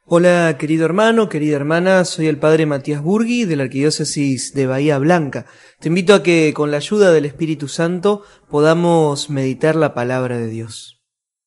Hola querido hermano, querida hermana, soy el padre Matías Burgui de la Arquidiócesis de Bahía Blanca. Te invito a que con la ayuda del Espíritu Santo podamos meditar la palabra de Dios.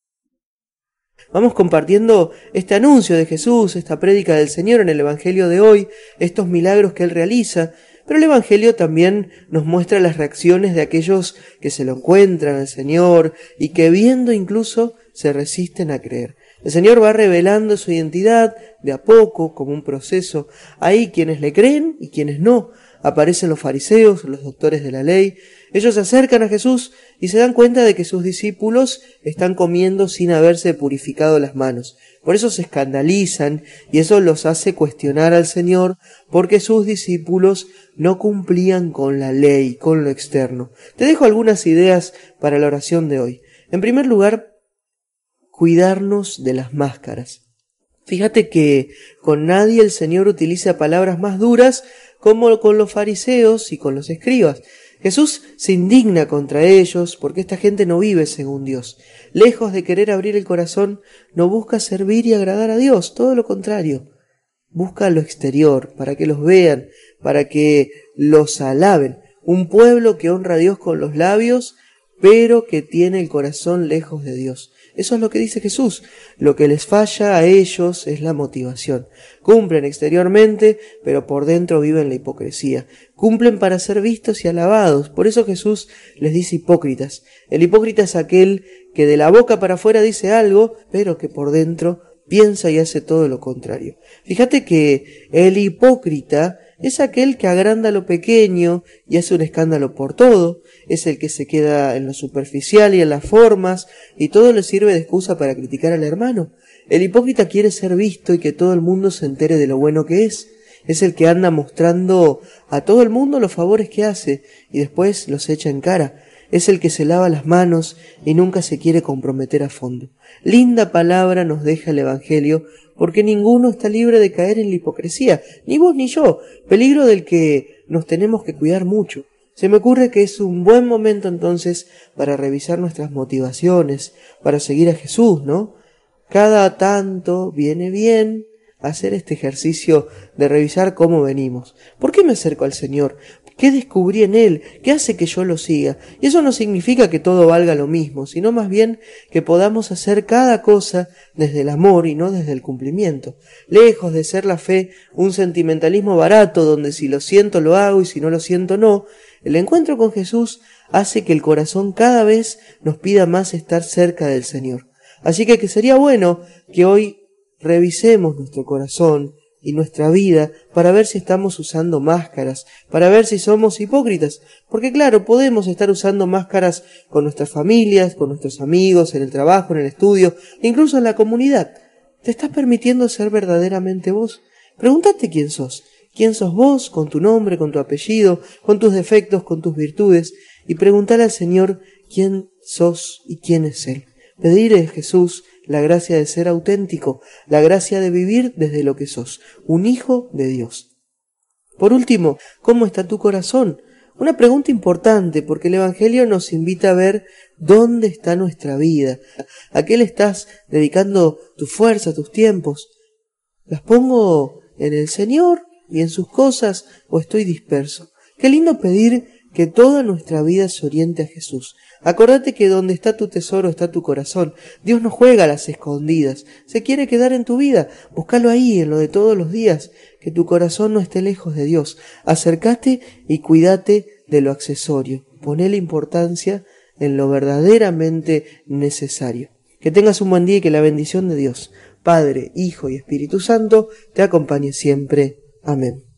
Vamos compartiendo este anuncio de Jesús, esta prédica del Señor en el Evangelio de hoy, estos milagros que Él realiza, pero el Evangelio también nos muestra las reacciones de aquellos que se lo encuentran al Señor y que viendo incluso se resisten a creer. El Señor va revelando su identidad de a poco, como un proceso. Hay quienes le creen y quienes no. Aparecen los fariseos, los doctores de la ley. Ellos se acercan a Jesús y se dan cuenta de que sus discípulos están comiendo sin haberse purificado las manos. Por eso se escandalizan y eso los hace cuestionar al Señor porque sus discípulos no cumplían con la ley, con lo externo. Te dejo algunas ideas para la oración de hoy. En primer lugar, cuidarnos de las máscaras. Fíjate que con nadie el Señor utiliza palabras más duras como con los fariseos y con los escribas. Jesús se indigna contra ellos porque esta gente no vive según Dios. Lejos de querer abrir el corazón, no busca servir y agradar a Dios, todo lo contrario. Busca lo exterior, para que los vean, para que los alaben. Un pueblo que honra a Dios con los labios, pero que tiene el corazón lejos de Dios. Eso es lo que dice Jesús. Lo que les falla a ellos es la motivación. Cumplen exteriormente, pero por dentro viven la hipocresía. Cumplen para ser vistos y alabados. Por eso Jesús les dice hipócritas. El hipócrita es aquel que de la boca para afuera dice algo, pero que por dentro piensa y hace todo lo contrario. Fíjate que el hipócrita es aquel que agranda lo pequeño y hace un escándalo por todo. Es el que se queda en lo superficial y en las formas y todo le sirve de excusa para criticar al hermano. El hipócrita quiere ser visto y que todo el mundo se entere de lo bueno que es. Es el que anda mostrando a todo el mundo los favores que hace y después los echa en cara. Es el que se lava las manos y nunca se quiere comprometer a fondo. Linda palabra nos deja el Evangelio, porque ninguno está libre de caer en la hipocresía, ni vos ni yo, peligro del que nos tenemos que cuidar mucho. Se me ocurre que es un buen momento entonces para revisar nuestras motivaciones, para seguir a Jesús, ¿no? Cada tanto viene bien hacer este ejercicio de revisar cómo venimos. ¿Por qué me acerco al Señor? ¿Qué descubrí en Él? ¿Qué hace que yo lo siga? Y eso no significa que todo valga lo mismo, sino más bien que podamos hacer cada cosa desde el amor y no desde el cumplimiento. Lejos de ser la fe un sentimentalismo barato donde si lo siento lo hago y si no lo siento no, el encuentro con Jesús hace que el corazón cada vez nos pida más estar cerca del Señor. Así que sería bueno que hoy revisemos nuestro corazón y nuestra vida para ver si estamos usando máscaras, para ver si somos hipócritas. Porque claro, podemos estar usando máscaras con nuestras familias, con nuestros amigos, en el trabajo, en el estudio, incluso en la comunidad. ¿Te estás permitiendo ser verdaderamente vos? Pregúntate quién sos. ¿Quién sos vos? Con tu nombre, con tu apellido, con tus defectos, con tus virtudes. Y preguntar al Señor quién sos y quién es Él. Pedirle a Jesús la gracia de ser auténtico, la gracia de vivir desde lo que sos, un hijo de Dios. Por último, ¿cómo está tu corazón? Una pregunta importante porque el Evangelio nos invita a ver dónde está nuestra vida. ¿A qué le estás dedicando tu fuerza, tus tiempos? ¿Las pongo en el Señor y en sus cosas o estoy disperso? Qué lindo pedir que toda nuestra vida se oriente a Jesús. Acordate que donde está tu tesoro está tu corazón. Dios no juega a las escondidas. Se quiere quedar en tu vida. Búscalo ahí, en lo de todos los días. Que tu corazón no esté lejos de Dios. Acércate y cuídate de lo accesorio. Poné la importancia en lo verdaderamente necesario. Que tengas un buen día y que la bendición de Dios, Padre, Hijo y Espíritu Santo, te acompañe siempre. Amén.